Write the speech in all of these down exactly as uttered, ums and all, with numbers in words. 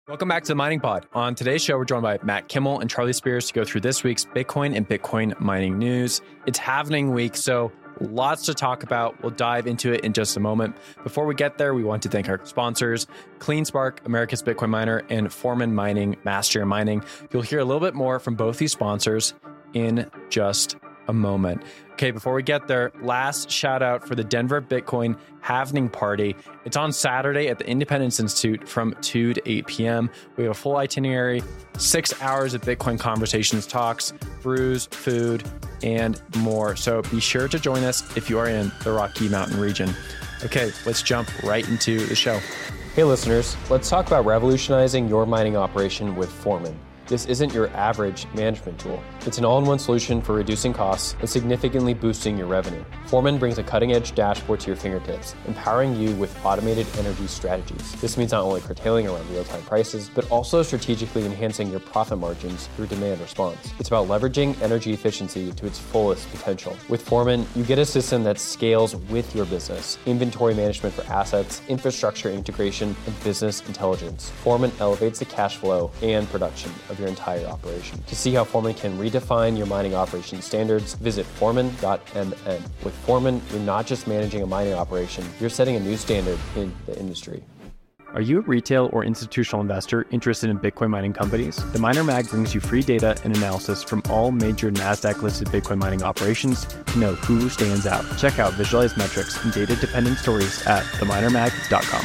Welcome back to the Mining Pod. On today's show, we're joined by Matt Kimmel and Charlie Spears to go through this week's Bitcoin and Bitcoin mining news. It's halving week, so lots to talk about. We'll dive into it in just a moment. Before we get there, we want to thank our sponsors, CleanSpark, America's Bitcoin miner, and Foreman Mining, Master Mining. You'll hear a little bit more from both these sponsors in just a moment. Okay, before we get there, last shout out for the Denver Bitcoin Halving Party. It's on Saturday at the Independence Institute from two to eight p.m. We have a full itinerary, six hours of Bitcoin conversations, talks, brews, food, and more. So be sure to join us if you are in the Rocky Mountain region. Okay, let's jump right into the show. Hey listeners, let's talk about revolutionizing your mining operation with Foreman. This isn't your average management tool. It's an all-in-one solution for reducing costs and significantly boosting your revenue. Foreman brings a cutting-edge dashboard to your fingertips, empowering you with automated energy strategies. This means not only curtailing around real-time prices, but also strategically enhancing your profit margins through demand response. It's about leveraging energy efficiency to its fullest potential. With Foreman, you get a system that scales with your business, inventory management for assets, infrastructure integration, and business intelligence. Foreman elevates the cash flow and production of your entire operation. To see how Foreman can redefine your mining operation standards, visit foreman dot m n. With Foreman, you're not just managing a mining operation, you're setting a new standard in the industry. Are you a retail or institutional investor interested in Bitcoin mining companies? The Miner Mag brings you free data and analysis from all major NASDAQ-listed Bitcoin mining operations to know who stands out. Check out visualized metrics and data-dependent stories at the miner mag dot com.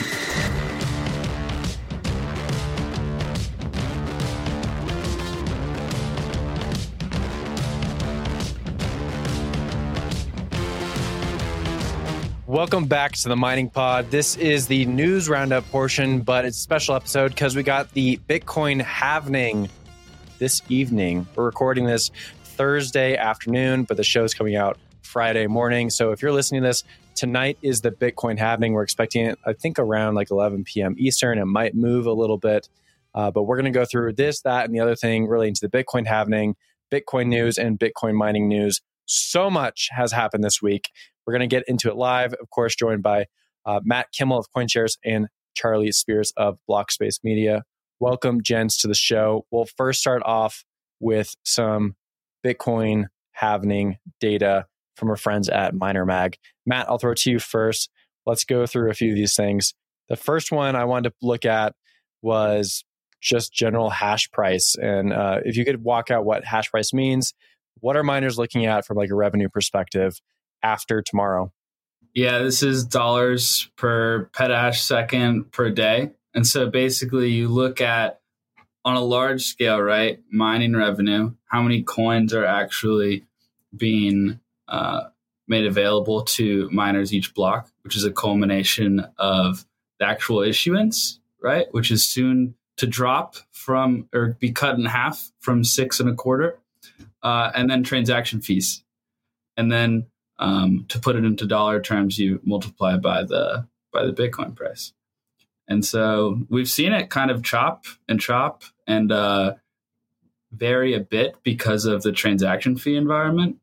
Welcome back to the Mining Pod. This is the news roundup portion, but it's a special episode because we got the Bitcoin halving this evening. We're recording this Thursday afternoon, but the show's coming out Friday morning. So if you're listening to this, tonight is the Bitcoin halving. We're expecting it, I think, around like eleven p.m. Eastern. It might move a little bit, uh, but we're going to go through this, that, and the other thing relating to the Bitcoin halving, Bitcoin news, and Bitcoin mining news. So much has happened this week. We're going to get into it live, of course, joined by uh, Matt Kimmel of CoinShares and Charlie Spears of Blockspace Media. Welcome, gents, to the show. We'll first start off with some Bitcoin halving data from our friends at Miner Mag. Matt, I'll throw it to you first. Let's go through a few of these things. The first one I wanted to look at was just general hash price. And uh, if you could walk out what hash price means, what are miners looking at from like a revenue perspective after tomorrow? Yeah, this is dollars per petahash second per day. And so basically you look at, on a large scale, right, mining revenue, how many coins are actually being uh, made available to miners each block, which is a culmination of the actual issuance, right, which is soon to drop from or be cut in half from six and a quarter, uh, and then transaction fees. And then Um, to put it into dollar terms, you multiply by the by the Bitcoin price. And so we've seen it kind of chop and chop and uh, vary a bit because of the transaction fee environment.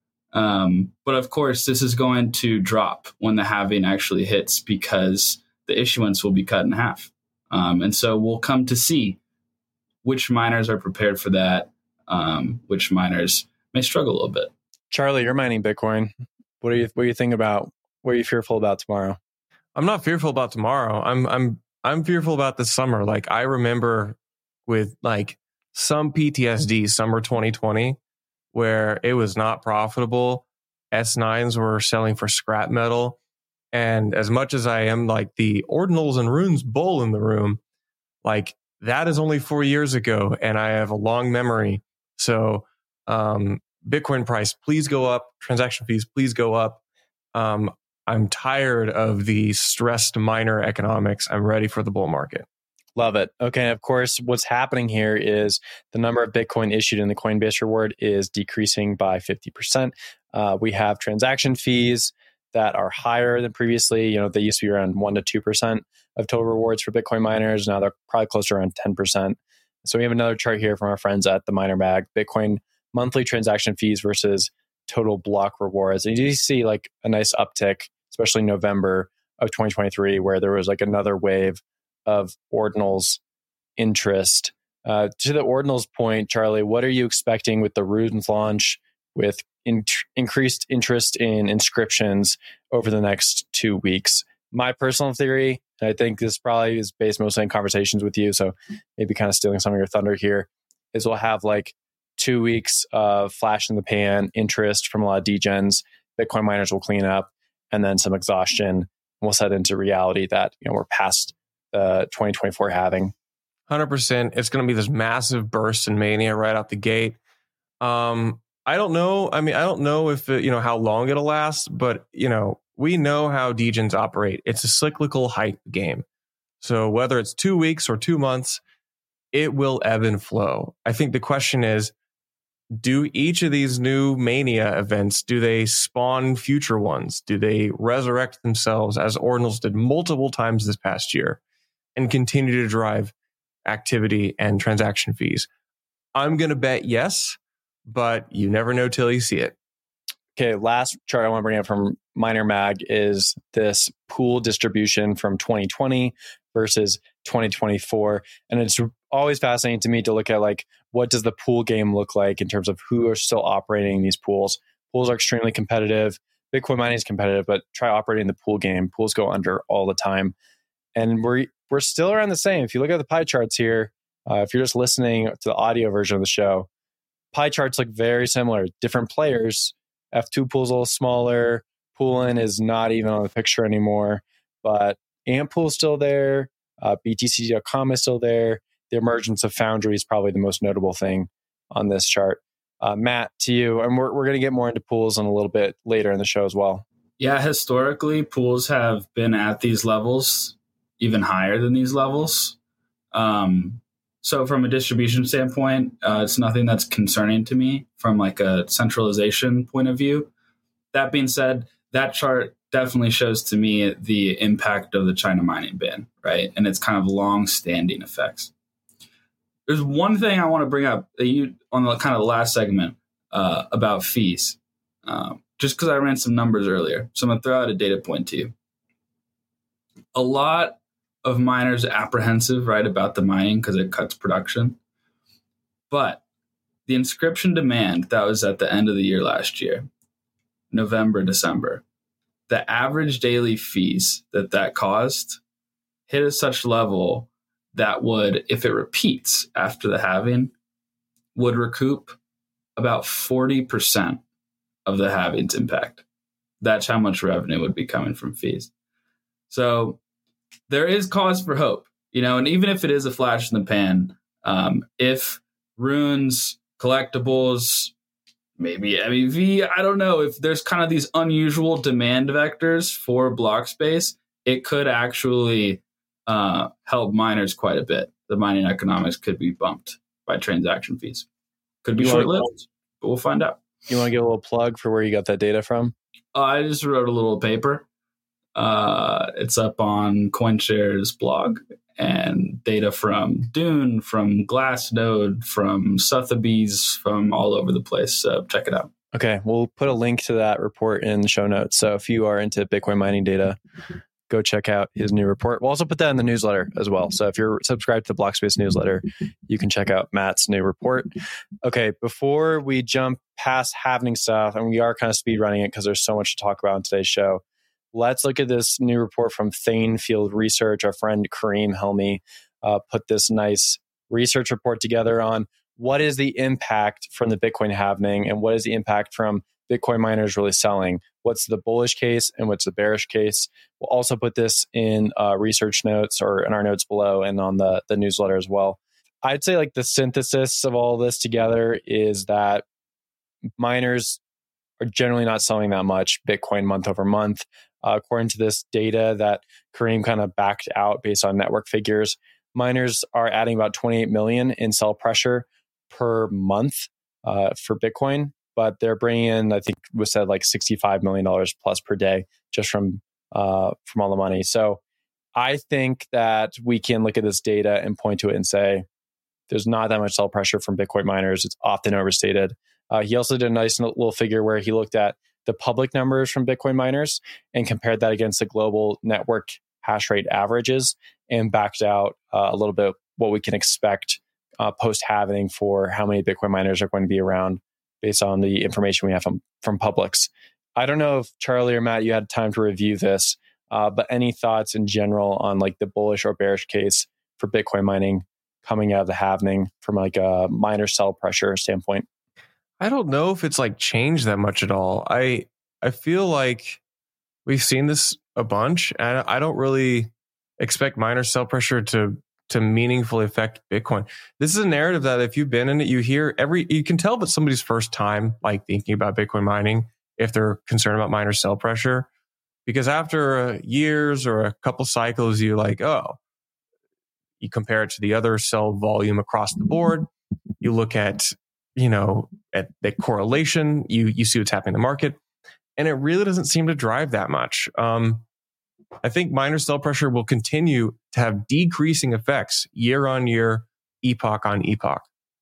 Um, but of course, this is going to drop when the halving actually hits because the issuance will be cut in half. Um, and so we'll come to see which miners are prepared for that, um, which miners may struggle a little bit. Charlie, you're mining Bitcoin. What do you what do you think about? What are you fearful about tomorrow? I'm not fearful about tomorrow. I'm I'm I'm fearful about this summer. Like I remember with like some P T S D summer twenty twenty where it was not profitable. S nines were selling for scrap metal. And as much as I am like the ordinals and runes bull in the room, like that is only four years ago and I have a long memory. So um Bitcoin price, please go up. Transaction fees, please go up. Um, I'm tired of the stressed miner economics. I'm ready for the bull market. Love it. Okay. Of course, what's happening here is the number of Bitcoin issued in the Coinbase reward is decreasing by fifty percent. Uh, we have transaction fees that are higher than previously. You know, they used to be around one to two percent of total rewards for Bitcoin miners. Now they're probably closer to around ten percent. So we have another chart here from our friends at the Miner Mag. Bitcoin monthly transaction fees versus total block rewards. And you see like a nice uptick, especially November of twenty twenty-three, where there was like another wave of ordinals interest. Uh, to the Ordinals point, Charlie, what are you expecting with the Runes launch, with in- increased interest in inscriptions over the next two weeks? My personal theory, and I think this probably is based mostly in conversations with you, so maybe kind of stealing some of your thunder here, is we'll have like two weeks of flash in the pan interest from a lot of degens. Bitcoin miners will clean up, and then some exhaustion. We'll set into reality that, you know, we're past the twenty twenty-four halving. one hundred percent. It's going to be this massive burst in mania right out the gate. Um, I don't know. I mean, I don't know if, it, you know, how long it'll last, but, you know, we know how degens operate. It's a cyclical hype game. So whether it's two weeks or two months, it will ebb and flow. I think the question is, do each of these new mania events, do they spawn future ones? Do they resurrect themselves as Ordinals did multiple times this past year and continue to drive activity and transaction fees? I'm going to bet yes, but you never know till you see it. Okay, last chart I want to bring up from Miner Mag is this pool distribution from twenty twenty versus twenty twenty-four. And it's always fascinating to me to look at, like, what does the pool game look like in terms of who are still operating these pools? Pools are extremely competitive. Bitcoin mining is competitive, but try operating the pool game. Pools go under all the time. And we're we're still around the same. If you look at the pie charts here, uh, if you're just listening to the audio version of the show, pie charts look very similar. Different players. F two pool's a little smaller. Poolin is not even on the picture anymore, but Ampool's still there. Uh, B T C dot com is still there. The emergence of Foundry is probably the most notable thing on this chart. Uh, Matt, to you, and we're we're going to get more into pools in a little bit later in the show as well. Yeah, historically, pools have been at these levels, even higher than these levels. Um, so from a distribution standpoint, uh, it's nothing that's concerning to me from like a centralization point of view. That being said, that chart definitely shows to me the impact of the China mining ban, right? And its kind of long-standing effects. There's one thing I want to bring up that you on the kind of the last segment uh, about fees, uh, just because I ran some numbers earlier. So I'm going to throw out a data point to you. A lot of miners are apprehensive, right, about the mining because it cuts production. But the inscription demand that was at the end of the year last year, November, December, the average daily fees that that caused hit a such level that would, if it repeats after the halving, would recoup about forty percent of the halving's impact. That's how much revenue would be coming from fees. So there is cause for hope, you know, and even if it is a flash in the pan, um, if runes, collectibles, maybe M E V, I don't know, if there's kind of these unusual demand vectors for block space, it could actually uh, help miners quite a bit. The mining economics could be bumped by transaction fees. Could be short-lived, but we'll find out. You want to give a little plug for where you got that data from? Uh, I just wrote a little paper. Uh, it's up on CoinShares blog, and data from Dune, from Glassnode, from Sotheby's, from all over the place. So check it out. Okay, we'll put a link to that report in the show notes. So if you are into Bitcoin mining data, go check out his new report. We'll also put that in the newsletter as well. So if you're subscribed to the Blockspace newsletter, you can check out Matt's new report. Okay, before we jump past halving stuff, and we are kind of speed running it because there's so much to talk about in today's show, let's look at this new report from Thanefield Research. Our friend Kareem Helmy uh, put this nice research report together on what is the impact from the Bitcoin halving and what is the impact from Bitcoin miners really selling. What's the bullish case and what's the bearish case? We'll also put this in uh, research notes or in our notes below and on the, the newsletter as well. I'd say like the synthesis of all this together is that miners are generally not selling that much Bitcoin month over month. Uh, according to this data that Kareem kind of backed out based on network figures, miners are adding about twenty-eight million in sell pressure per month uh, for Bitcoin, but they're bringing in, I think was said like sixty-five million dollars plus per day just from uh, from all the money. So I think that we can look at this data and point to it and say there's not that much sell pressure from Bitcoin miners. It's often overstated. Uh, he also did a nice little figure where he looked at the public numbers from Bitcoin miners and compared that against the global network hash rate averages and backed out uh, a little bit what we can expect uh, post-halving for how many Bitcoin miners are going to be around based on the information we have from, from Publix. I don't know if Charlie or Matt, you had time to review this, uh, but any thoughts in general on like the bullish or bearish case for Bitcoin mining coming out of the halving from like a miner sell pressure standpoint? I don't know if it's like changed that much at all. I I feel like we've seen this a bunch, and I don't really expect miner sell pressure to to meaningfully affect Bitcoin. This is a narrative that if you've been in it, you hear every, you can tell if it's somebody's first time like thinking about Bitcoin mining if they're concerned about miner sell pressure, because after uh, years or a couple cycles, you like, oh, you compare it to the other sell volume across the board. You look at, you know, at the correlation, you you see what's happening in the market, and it really doesn't seem to drive that much. Um, I think miner sell pressure will continue to have decreasing effects year on year, epoch on epoch.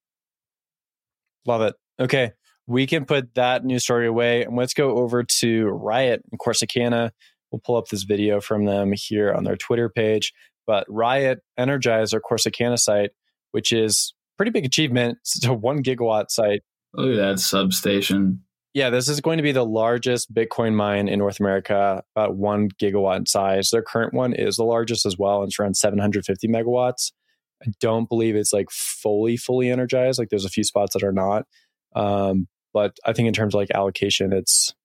Love it. Okay, we can put that news story away, and let's go over to Riot in Corsicana. We'll pull up this video from them here on their Twitter page. But Riot energized their Corsicana site, which is a pretty big achievement. It's a one gigawatt site. Look at that substation. Yeah, this is going to be the largest Bitcoin mine in North America, about one gigawatt in size. Their current one is the largest as well. And it's around seven hundred fifty megawatts. I don't believe it's like fully, fully energized. Like there's a few spots that are not. Um, but I think in terms of like allocation, it's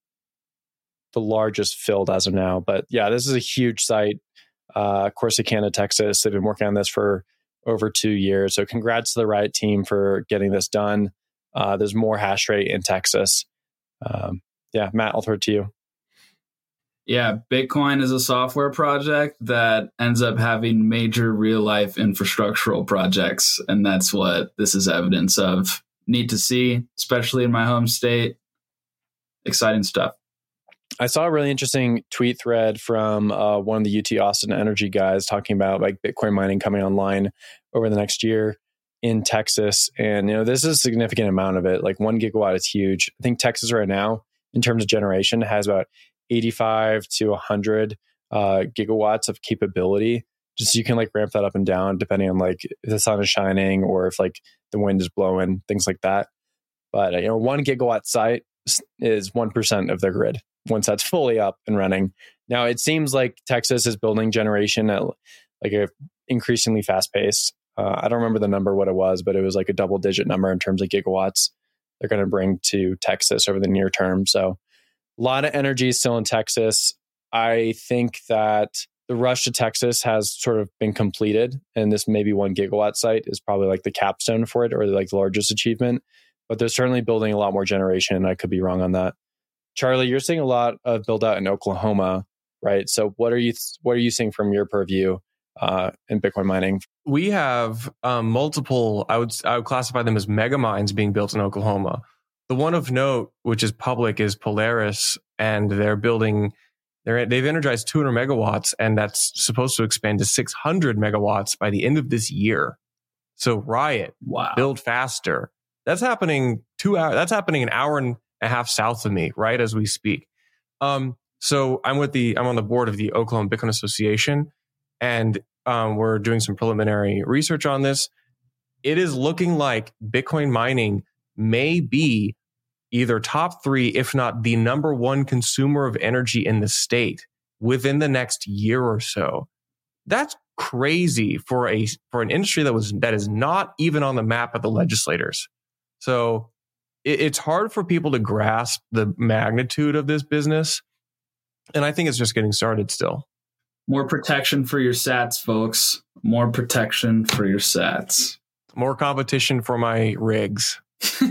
the largest filled as of now. But yeah, this is a huge site. Uh, Corsicana, Texas. They've been working on this for over two years. So congrats to the Riot team for getting this done. Uh, there's more hash rate in Texas. Um, yeah, Matt, I'll throw it to you. Yeah, Bitcoin is a software project that ends up having major real life infrastructural projects. And that's what this is evidence of. Neat to see, especially in my home state. Exciting stuff. I saw a really interesting tweet thread from uh, one of the U T Austin Energy guys talking about like Bitcoin mining coming online over the next year in Texas. And, you know, this is a significant amount of it. Like one gigawatt is huge. I think Texas right now, in terms of generation, has about eighty-five to one hundred uh, gigawatts of capability. Just so you can like ramp that up and down depending on like if the sun is shining or if like the wind is blowing, things like that. But, you know, one gigawatt site is one percent of their grid once that's fully up and running. Now, it seems like Texas is building generation at like a increasingly fast pace. Uh, I don't remember the number, what it was, but it was like a double digit number in terms of gigawatts they're going to bring to Texas over the near term. So a lot of energy still in Texas. I think that the rush to Texas has sort of been completed, and this maybe one gigawatt site is probably like the capstone for it or like the largest achievement. But they're certainly building a lot more generation. I could be wrong on that. Charlie, you're seeing a lot of build out in Oklahoma, right? So what are you what are you seeing from your purview uh, in Bitcoin mining? We have um, multiple, I would I would classify them as mega mines being built in Oklahoma. The one of note, which is public, is Polaris, and they're building, they're, they've energized two hundred megawatts, and that's supposed to expand to six hundred megawatts by the end of this year. So Riot, wow. Build faster. That's happening two hours. That's happening an hour and a half south of me, right as we speak. Um, so I'm with the I'm on the board of the Oklahoma Bitcoin Association, and um, we're doing some preliminary research on this. It is looking like Bitcoin mining may be either top three, if not the number one consumer of energy in the state within the next year or so. That's crazy for a for an industry that was that is not even on the map of the legislators. So it, it's hard for people to grasp the magnitude of this business, and I think it's just getting started still. More protection for your sats, folks. More protection for your sats. More competition for my rigs.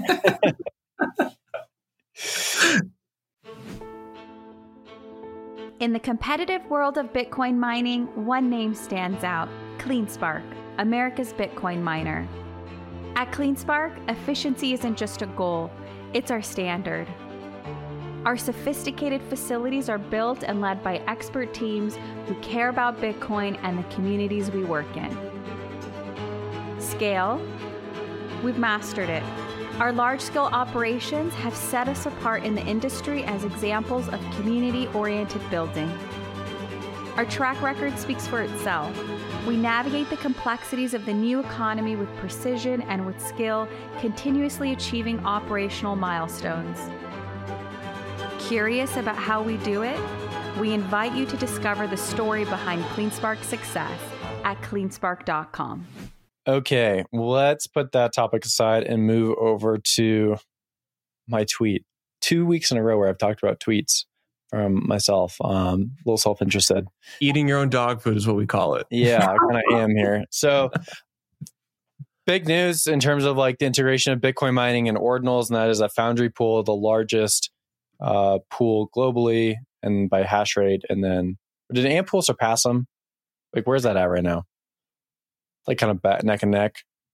In the competitive world of Bitcoin mining, one name stands out: CleanSpark, America's Bitcoin miner. At CleanSpark, efficiency isn't just a goal, it's our standard. Our sophisticated facilities are built and led by expert teams who care about Bitcoin and the communities we work in. Scale? We've mastered it. Our large-scale operations have set us apart in the industry as examples of community-oriented building. Our track record speaks for itself. We navigate the complexities of the new economy with precision and with skill, continuously achieving operational milestones. Curious about how we do it? We invite you to discover the story behind CleanSpark's success at clean spark dot com. Okay, let's put that topic aside and move over to my tweet. Two weeks in a row where I've talked about tweets from myself. Um, a little self-interested. Eating your own dog food is what we call it. Yeah, I kind of am here. So big news in terms of like the integration of Bitcoin mining and ordinals, and that is that Foundry Pool, the largest uh, pool globally and by hash rate. And then did Antpool surpass them? Like, where's that at right now? Like kind of back, neck and neck.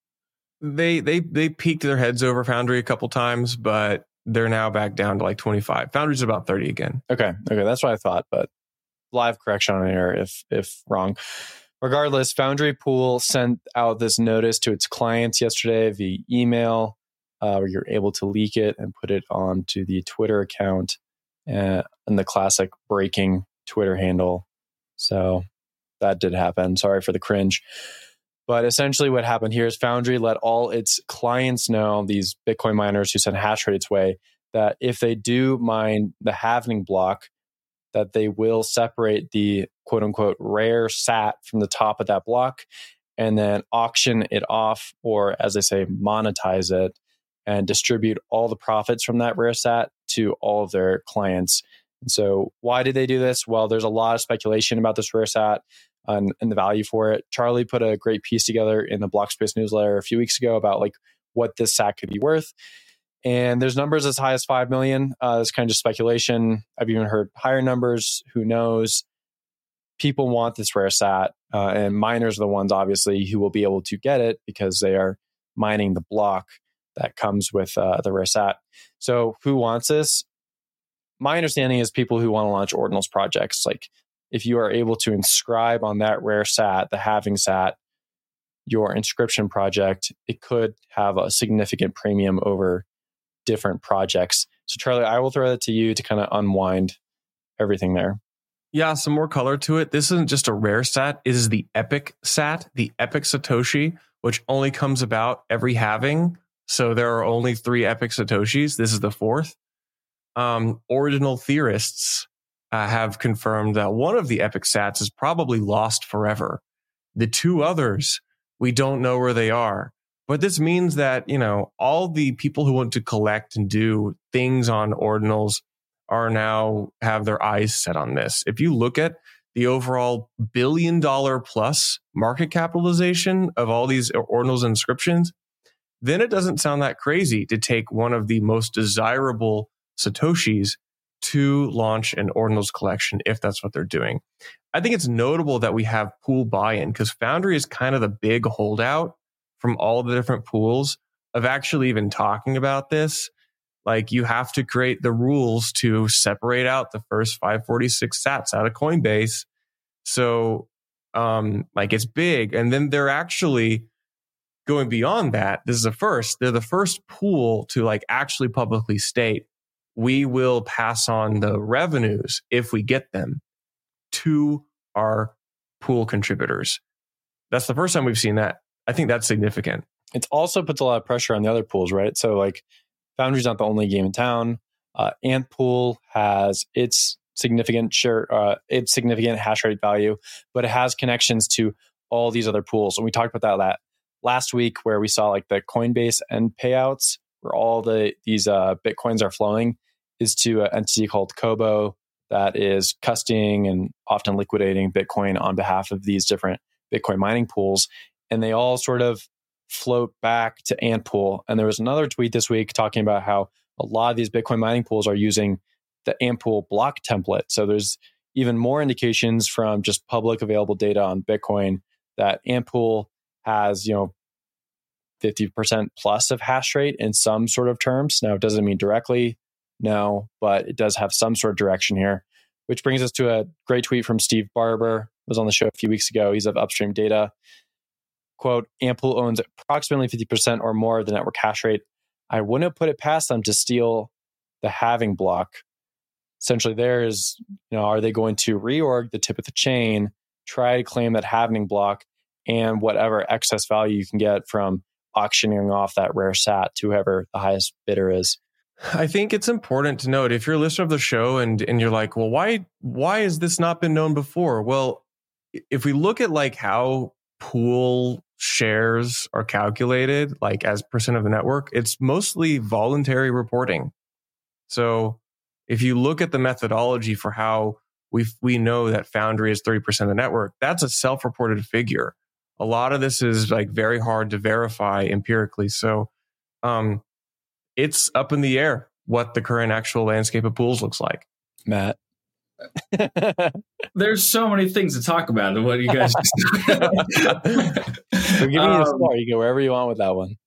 They they they peaked their heads over Foundry a couple times, but they're now back down to like twenty-five. Foundry's about thirty again. Okay, okay, that's what I thought, but live correction on air if if wrong. Regardless, Foundry Pool sent out this notice to its clients yesterday via email, uh, where you're able to leak it and put it onto the Twitter account uh, and the classic breaking Twitter handle. So that did happen. Sorry for the cringe. But essentially what happened here is Foundry let all its clients know, these Bitcoin miners who send hash rate its way, that if they do mine the halving block, that they will separate the quote unquote rare sat from the top of that block and then auction it off, or as they say, monetize it and distribute all the profits from that rare sat to all of their clients. And so why did they do this? Well, there's a lot of speculation about this rare sat and, and the value for it. Charlie put a great piece together in the Blockspace newsletter a few weeks ago about like what this sat could be worth. And there's numbers as high as five million. Uh, it's kind of just speculation. I've even heard higher numbers. Who knows? People want this rare sat, uh, and miners are the ones, obviously, who will be able to get it because they are mining the block that comes with uh, the rare sat. So who wants this? My understanding is people who want to launch ordinals projects. Like if you are able to inscribe on that rare sat, the halving sat, your inscription project, it could have a significant premium over different projects. So Charlie, I will throw that to you to kind of unwind everything there. Yeah, some more color to it. This isn't just a rare sat. It is the epic sat, the epic Satoshi, which only comes about every halving. So there are only three epic Satoshis. This is the fourth. Um, ordinal theorists uh, have confirmed that one of the epic sats is probably lost forever. The two others, we don't know where they are. But this means that, you know, all the people who want to collect and do things on ordinals are now have their eyes set on this. If you look at the overall billion dollar plus market capitalization of all these ordinals and inscriptions, then it doesn't sound that crazy to take one of the most desirable Satoshis to launch an ordinals collection if that's what they're doing. I think it's notable that we have pool buy-in because Foundry is kind of the big holdout from all the different pools of actually even talking about this. Like you have to create the rules to separate out the first five forty-six sats out of Coinbase. So um, like it's big. And then they're actually going beyond that. This is the first. They're the first pool to like actually publicly state, we will pass on the revenues if we get them to our pool contributors. That's the first time we've seen that. I think that's significant. It also puts a lot of pressure on the other pools, right? So like Foundry's not the only game in town. Uh, Antpool has its significant share, uh, its significant hash rate value, but it has connections to all these other pools. And we talked about that, that last week where we saw like the Coinbase end payouts where all the these uh, Bitcoins are flowing is to an entity called Kobo that is custodying and often liquidating Bitcoin on behalf of these different Bitcoin mining pools. And they all sort of float back to Antpool. And there was another tweet this week talking about how a lot of these Bitcoin mining pools are using the Antpool block template. So there's even more indications from just public available data on Bitcoin that Antpool has, you know, fifty percent plus of hash rate in some sort of terms. Now, it doesn't mean directly, no, but it does have some sort of direction here, which brings us to a great tweet from Steve Barber, was on the show a few weeks ago. He's of Upstream Data. Quote, Antpool owns approximately fifty percent or more of the network hash rate. I wouldn't put it past them to steal the halving block. Essentially, there is, you know, are they going to reorg the tip of the chain, try to claim that halving block, and whatever excess value you can get from auctioning off that rare sat to whoever the highest bidder is. I think it's important to note, if you're a listener of the show and and you're like, well, why why has this not been known before? Well, if we look at like how pool shares are calculated, like as percent of the network, it's mostly voluntary reporting. So if you look at the methodology for how we we know that Foundry is thirty percent of the network, that's a self-reported figure. A lot of this is like very hard to verify empirically. So um, it's up in the air what the current actual landscape of pools looks like. Matt. There's so many things to talk about. What you guys just We're giving you a star. You go wherever you want with that one.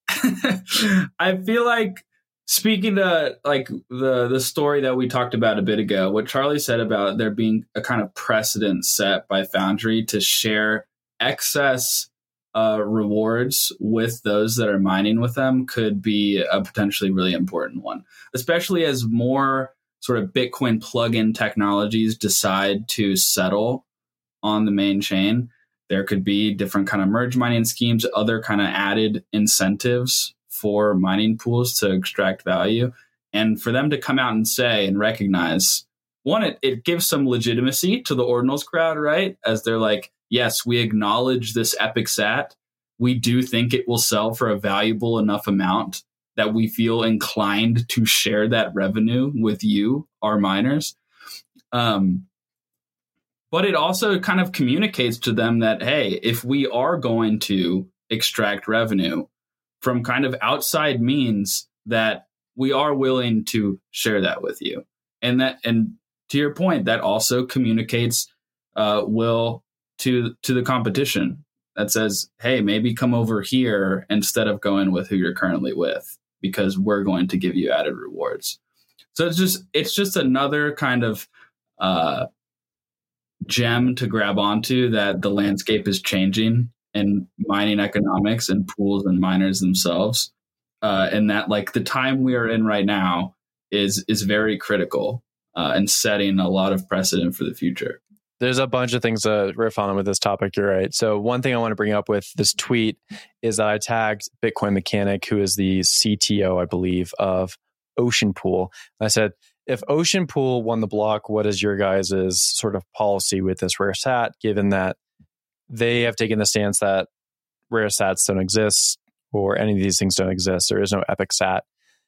I feel like, speaking to like the the story that we talked about a bit ago, what Charlie said about there being a kind of precedent set by Foundry to share excess uh, rewards with those that are mining with them could be a potentially really important one, especially as more sort of Bitcoin plugin technologies decide to settle on the main chain. There could be different kind of merge mining schemes, other kind of added incentives for mining pools to extract value. And for them to come out and say and recognize, one, it, it gives some legitimacy to the ordinals crowd, right? As they're like, yes, we acknowledge this epic sat. We do think it will sell for a valuable enough amount that we feel inclined to share that revenue with you, our miners. Um, but it also kind of communicates to them that, hey, if we are going to extract revenue from kind of outside means, that we are willing to share that with you. And that, and to your point, that also communicates uh, will to to the competition that says, hey, maybe come over here instead of going with who you're currently with, because we're going to give you added rewards. So it's just it's just another kind of uh, gem to grab onto, that the landscape is changing in mining economics and pools and miners themselves, uh, and that like the time we are in right now is is very critical uh, and setting a lot of precedent for the future. There's a bunch of things to riff on with this topic. You're right. So one thing I want to bring up with this tweet is that I tagged Bitcoin Mechanic, who is the C T O, I believe, of Ocean Pool. I said, if Ocean Pool won the block, what is your guys' sort of policy with this rare sat, given that they have taken the stance that rare sats don't exist, or any of these things don't exist? There is no epic sat.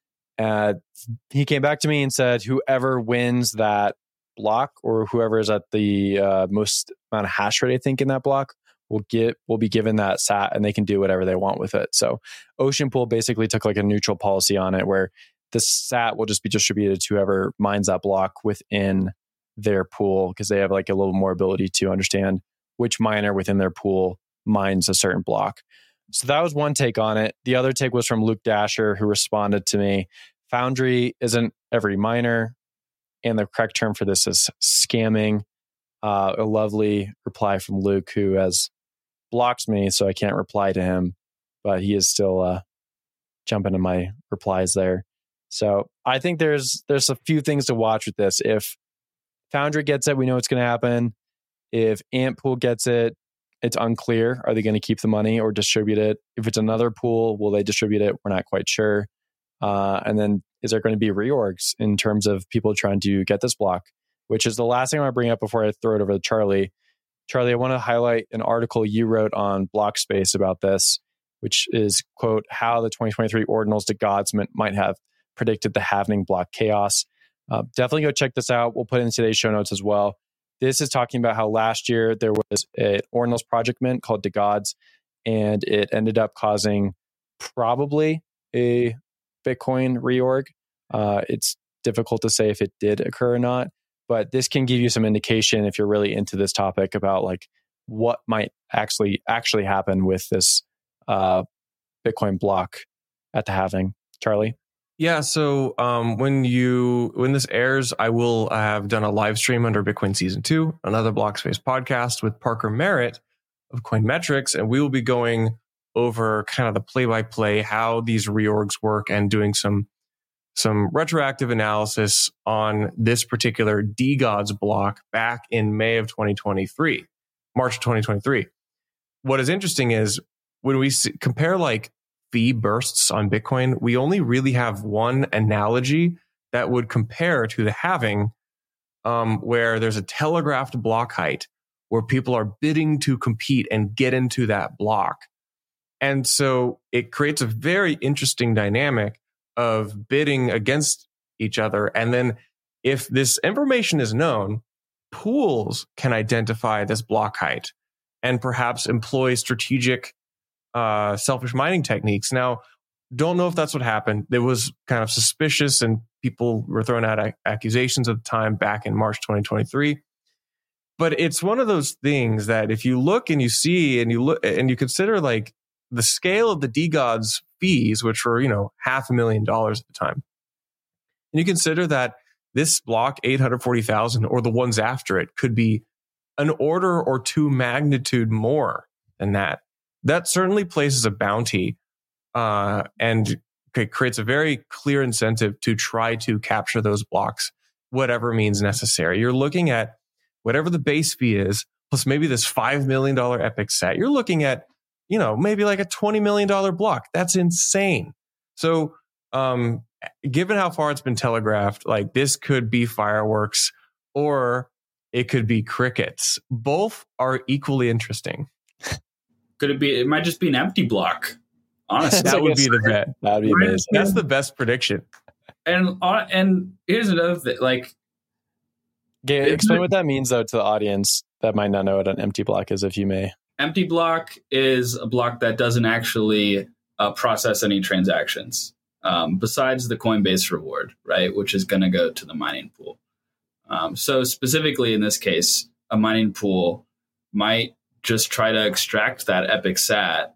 Uh, he came back to me and said, whoever wins that block, or whoever is at the uh, most amount of hash rate, I think, in that block, will get will be given that sat, and they can do whatever they want with it. So Ocean Pool basically took like a neutral policy on it, where the sat will just be distributed to whoever mines that block within their pool, because they have like a little more ability to understand which miner within their pool mines a certain block. So that was one take on it. The other take was from Luke Dasher, who responded to me. Foundry isn't every miner, and the correct term for this is scamming. Uh, a lovely reply from Luke, who has blocked me, so I can't reply to him, but he is still uh, jumping in my replies there. So I think there's there's a few things to watch with this. If Foundry gets it, we know what's going to happen. If Ant Pool gets it, it's unclear. Are they going to keep the money or distribute it? If it's another pool, will they distribute it? We're not quite sure. Uh, and then is there going to be reorgs in terms of people trying to get this block, which is the last thing I want to bring up before I throw it over to Charlie. Charlie, I want to highlight an article you wrote on Blockspace about this, which is, quote, how the twenty twenty-three ordinals to gods might have predicted the halvening block chaos. Uh, definitely go check this out. We'll put it in today's show notes as well. This is talking about how last year there was an ordinals project mint called the Gods, and it ended up causing probably a Bitcoin reorg. Uh, it's difficult to say if it did occur or not, but this can give you some indication, if you're really into this topic, about like what might actually actually happen with this uh, Bitcoin block at the halving. Charlie? Yeah, so um, when you when this airs, I will have done a live stream under Bitcoin Season two, another Blockspace podcast with Parker Merritt of Coinmetrics, and we will be going over kind of the play-by-play, how these reorgs work, and doing some some retroactive analysis on this particular DeGods block back in May of twenty twenty-three, March of twenty twenty-three. what is interesting is when we see, compare like fee bursts on Bitcoin, we only really have one analogy that would compare to the halving, um, where there's a telegraphed block height where people are bidding to compete and get into that block. And so it creates a very interesting dynamic of bidding against each other. And then if this information is known, pools can identify this block height and perhaps employ strategic uh, selfish mining techniques. Now, don't know if that's what happened. It was kind of suspicious and people were throwing out ac- accusations at the time back in March twenty twenty-three. But it's one of those things that if you look and you see and you look and you consider like the scale of the DeGods fees, which were, you know, half a million dollars at the time, and you consider that this block, eight hundred forty thousand, or the ones after it could be an order or two magnitude more than that. That certainly places a bounty uh, and creates a very clear incentive to try to capture those blocks, whatever means necessary. You're looking at whatever the base fee is, plus maybe this five million dollars epic set. You're looking at, you know, maybe like a twenty million dollars block. That's insane. So, um, given how far it's been telegraphed, like this could be fireworks or it could be crickets. Both are equally interesting. Could it be? It might just be an empty block. Honestly, that would be the bet. That'd be amazing. That's the best prediction. And and here's another thing. Like, Gabe, explain what that means though to the audience that might not know what an empty block is, if you may. Empty block is a block that doesn't actually uh, process any transactions um, besides the Coinbase reward, right? Which is going to go to the mining pool. Um, so specifically in this case, a mining pool might just try to extract that epic sat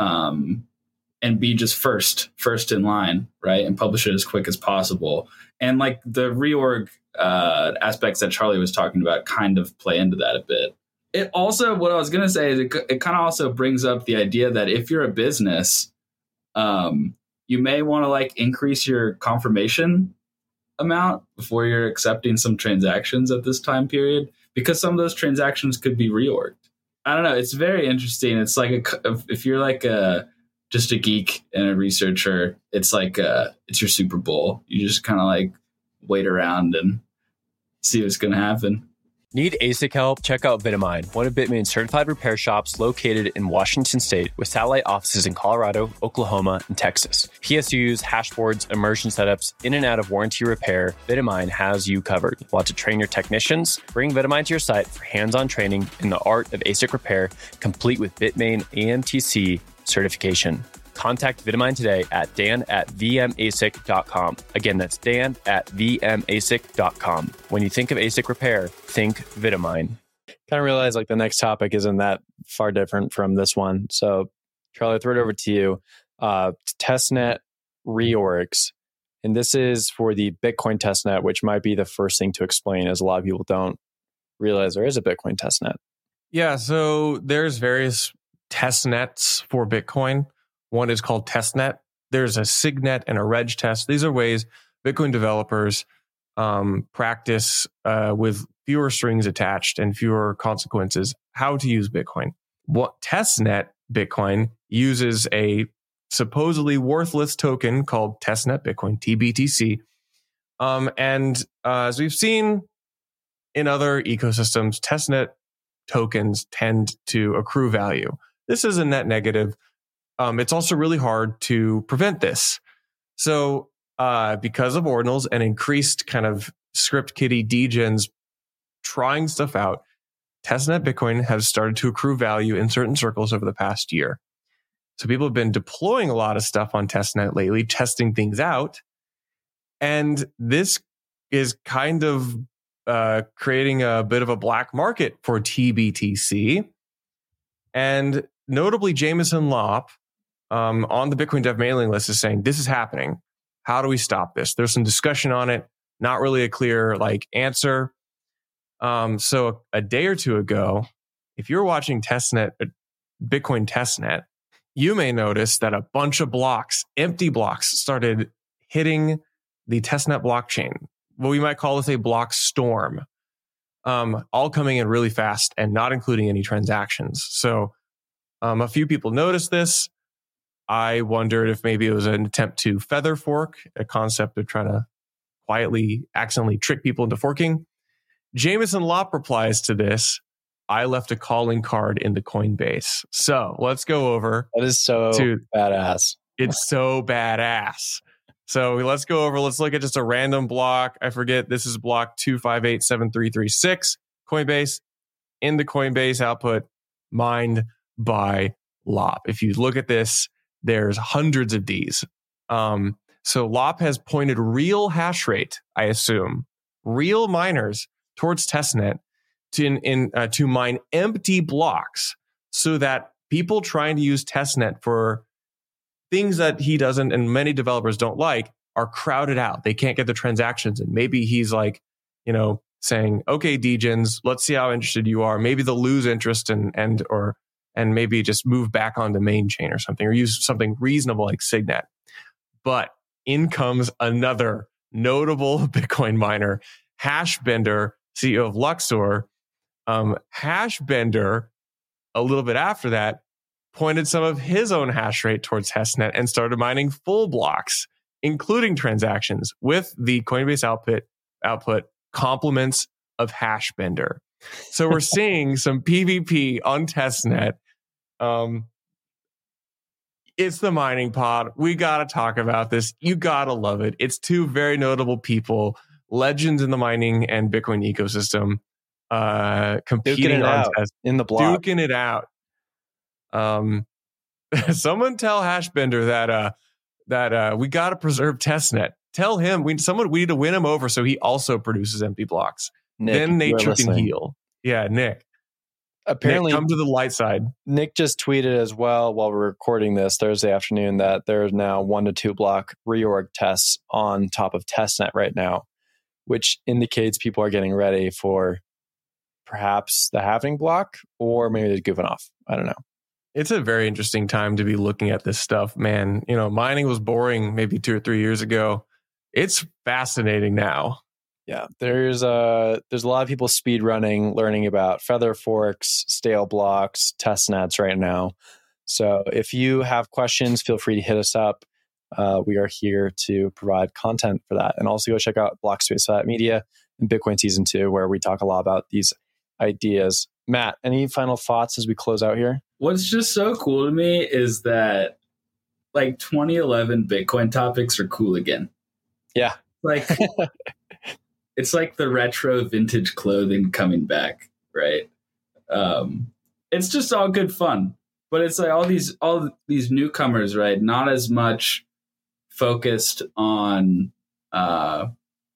um, and be just first, first in line, right? And publish it as quick as possible. And like the reorg uh, aspects that Charlie was talking about kind of play into that a bit. It also, what I was going to say is it, it kind of also brings up the idea that if you're a business, um, you may want to like increase your confirmation amount before you're accepting some transactions at this time period, because some of those transactions could be reorged. I don't know. It's very interesting. It's like a, if you're like a just a geek and a researcher, it's like a, it's your Super Bowl. You just kind of like wait around and see what's going to happen. Need A S I C help? Check out Vitamind, one of Bitmain's certified repair shops located in Washington State with satellite offices in Colorado, Oklahoma, and Texas. P S Us, hashboards, immersion setups, in and out of warranty repair, Vitamind has you covered. Want to train your technicians? Bring Vitamind to your site for hands-on training in the art of A S I C repair, complete with Bitmain A M T C certification. Contact Vitamind today at dan at v m a s i c dot com. Again, that's dan at v m a s i c dot com. When you think of A S I C repair, think Vitamind. Kind of realize like the next topic isn't that far different from this one. So Charlie, I'll throw it over to you. Uh, testnet reorgs. And this is for the Bitcoin testnet, which might be the first thing to explain, as a lot of people don't realize there is a Bitcoin testnet. Yeah, so there's various testnets for Bitcoin. One is called testnet. There's a signet and a reg test. These are ways Bitcoin developers um, practice uh, with fewer strings attached and fewer consequences how to use Bitcoin. What testnet Bitcoin uses a supposedly worthless token called testnet Bitcoin, T B T C. Um, and uh, as we've seen in other ecosystems, testnet tokens tend to accrue value. This is a net negative. Um, it's also really hard to prevent this. So uh, because of ordinals and increased kind of script kiddie degens trying stuff out, testnet Bitcoin has started to accrue value in certain circles over the past year. So people have been deploying a lot of stuff on testnet lately, testing things out. And this is kind of uh, creating a bit of a black market for T B T C. And notably, Jameson Lopp, Um, on the Bitcoin Dev mailing list, is saying this is happening. How do we stop this? There's some discussion on it, not really a clear like answer. Um, so a, a day or two ago, if you're watching testnet, Bitcoin testnet, you may notice that a bunch of blocks, empty blocks, started hitting the testnet blockchain. What we might call this a block storm, um, all coming in really fast and not including any transactions. So Um, a few people noticed this. I wondered if maybe it was an attempt to feather fork, a concept of trying to quietly, accidentally trick people into forking. Jameson Lopp replies to this, I left a calling card in the Coinbase. So let's go over. That is so to, badass. It's so badass. So let's go over. Let's look at just a random block. I forget. This is block two five eight seven three three six. Coinbase. In the Coinbase output, mined by Lopp. If you look at this, there's hundreds of Ds. Um, so Lopp has pointed real hash rate, I assume, real miners towards testnet to in, in uh, to mine empty blocks, so that people trying to use testnet for things that he doesn't and many developers don't like are crowded out. They can't get the transactions, and maybe he's like, you know, saying, "Okay, degens, let's see how interested you are." Maybe they'll lose interest and and or and maybe just move back onto main chain or something, or use something reasonable like Signet. But in comes another notable Bitcoin miner, Hashbender, C E O of Luxor. Um, Hashbender, a little bit after that, pointed some of his own hash rate towards testnet and started mining full blocks, including transactions, with the Coinbase output output compliments of Hashbender. So we're seeing some PvP on testnet. Um, it's the mining pod. We got to talk about this. You got to love it. It's two very notable people, legends in the mining and Bitcoin ecosystem, uh, competing on out test, in the block. duking it out. Um, someone tell Hashbender that uh, that uh, we got to preserve testnet. Tell him we someone we need to win him over so he also produces empty blocks. Nick, then nature can listening. heal. Yeah, Nick. Apparently, Nick, come to the light side. Nick just tweeted as well while we're recording this Thursday afternoon that there's now one to two block reorg tests on top of testnet right now, which indicates people are getting ready for perhaps the halving block, or maybe they're goofing off. I don't know. It's a very interesting time to be looking at this stuff, man. You know, mining was boring maybe two or three years ago. It's fascinating now. Yeah, there's a there's a lot of people speed running, learning about feather forks, stale blocks, testnets right now. So if you have questions, feel free to hit us up. Uh, we are here to provide content for that, and also go check out Blockspace Media and Bitcoin Season Two, where we talk a lot about these ideas. Matt, any final thoughts as we close out here? What's just so cool to me is that like twenty eleven Bitcoin topics are cool again. Yeah, like. It's like the retro vintage clothing coming back, right? Um, it's just all good fun, but it's like all these all these newcomers, right? Not as much focused on uh,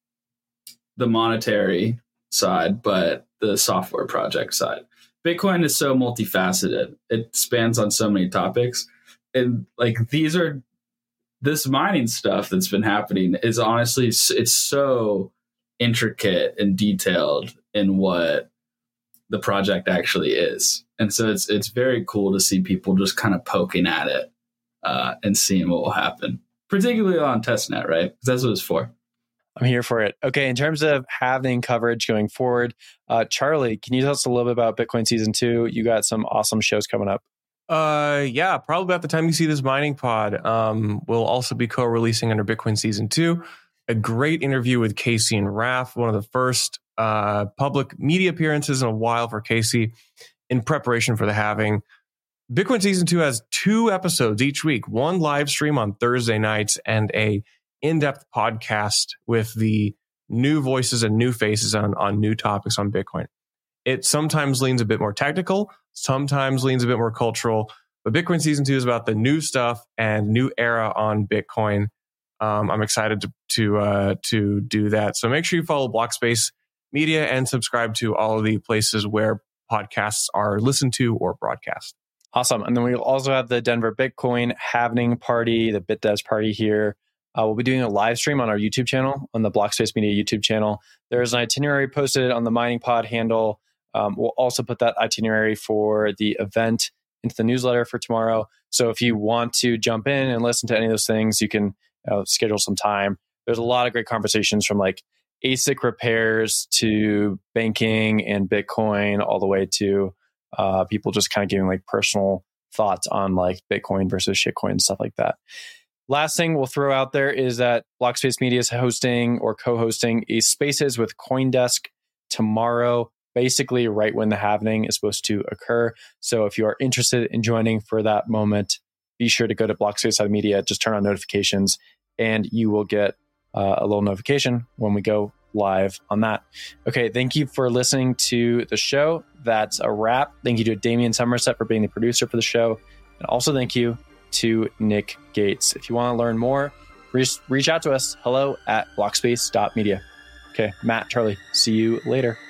the monetary side, but the software project side. Bitcoin is so multifaceted; it spans on so many topics, and like these are this mining stuff that's been happening is honestly it's so intricate and detailed in what the project actually is, and so it's it's very cool to see people just kind of poking at it uh, and seeing what will happen, particularly on testnet, right? Because that's what it's for. I'm here for it. Okay, in terms of having coverage going forward, uh, Charlie, can you tell us a little bit about Bitcoin Season Two? You got some awesome shows coming up. Uh, yeah, probably about the time you see this mining pod, um, we'll also be co-releasing under Bitcoin Season Two. A great interview with Casey and Raph, one of the first uh, public media appearances in a while for Casey in preparation for the halving. Bitcoin Season two has two episodes each week, one live stream on Thursday nights and a in-depth podcast with the new voices and new faces on, on new topics on Bitcoin. It sometimes leans a bit more technical, sometimes leans a bit more cultural, but Bitcoin Season two is about the new stuff and new era on Bitcoin. Um, I'm excited to to uh, to do that. So make sure you follow Blockspace Media and subscribe to all of the places where podcasts are listened to or broadcast. Awesome. And then we'll also have the Denver Bitcoin halving party, the BitDevs party here. Uh, we'll be doing a live stream on our YouTube channel, on the Blockspace Media YouTube channel. There's an itinerary posted on the Mining Pod handle. Um, we'll also put that itinerary for the event into the newsletter for tomorrow. So if you want to jump in and listen to any of those things, you can uh, schedule some time. There's a lot of great conversations from like A S I C repairs to banking and Bitcoin, all the way to uh, people just kind of giving like personal thoughts on like Bitcoin versus shitcoin and stuff like that. Last thing we'll throw out there is that Blockspace Media is hosting or co-hosting a Spaces with CoinDesk tomorrow, basically right when the halving is supposed to occur. So if you are interested in joining for that moment, be sure to go to Blockspace Media, just turn on notifications, and you will get uh, a little notification when we go live on that. Okay, thank you for listening to the show. That's a wrap. Thank you to Damian Somerset for being the producer for the show. And also thank you to Nick Gates. If you want to learn more, reach, reach out to us. Hello at blockspace dot media. Okay, Matt, Charlie, see you later.